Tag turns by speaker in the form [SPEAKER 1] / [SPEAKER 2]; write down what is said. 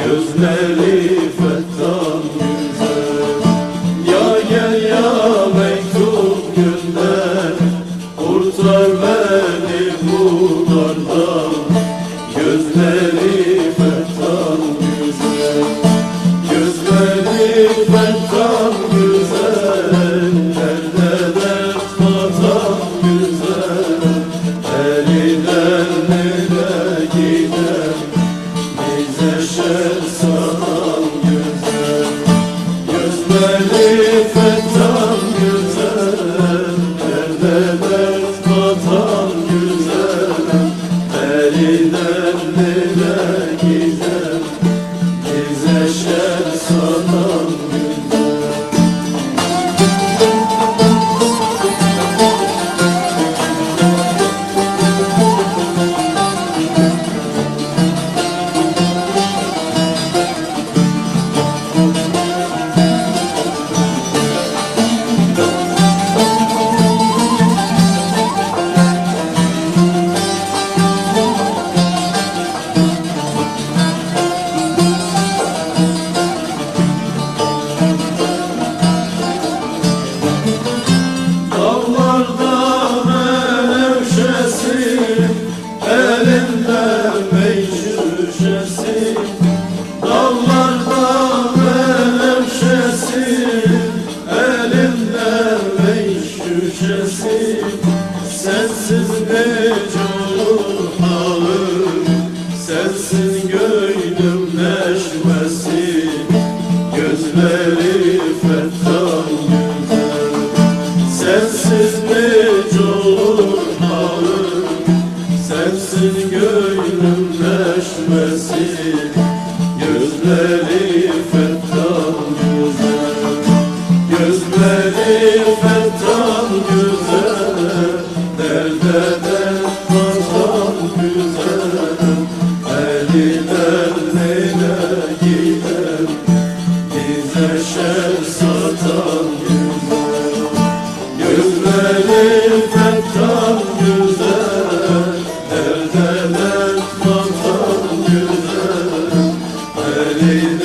[SPEAKER 1] gözleri fettan güzel. Ya gel ya mektup gönder, kurtar beni bu dardan, gözleri fettan güzel. Gözleri fettan güzel, derde dert katan güzel. Elinden ele gider, bize şer sanan güzel. Gözleri fettan güzel, derde dert katan güzel. Elinden ele gider, bize şer sanan güzel. Dağlarda menevşesi, elinde mey şişesi. Dağlarda menevşesi, elinde mey şişesi. Sensiz nece olur halim, sensiz gönlüm neşmesi. Gözleri fettan güzel, sensiz nece olur halim, sensiz gönlüm neşmesi. Gözleri fettan güzel, gözleri fettan güzel, derde dert katan güzel. Elinden ele gider, bize şer satan güzel. Gözleri fettan güzel, derde dert katan güzel. Elinden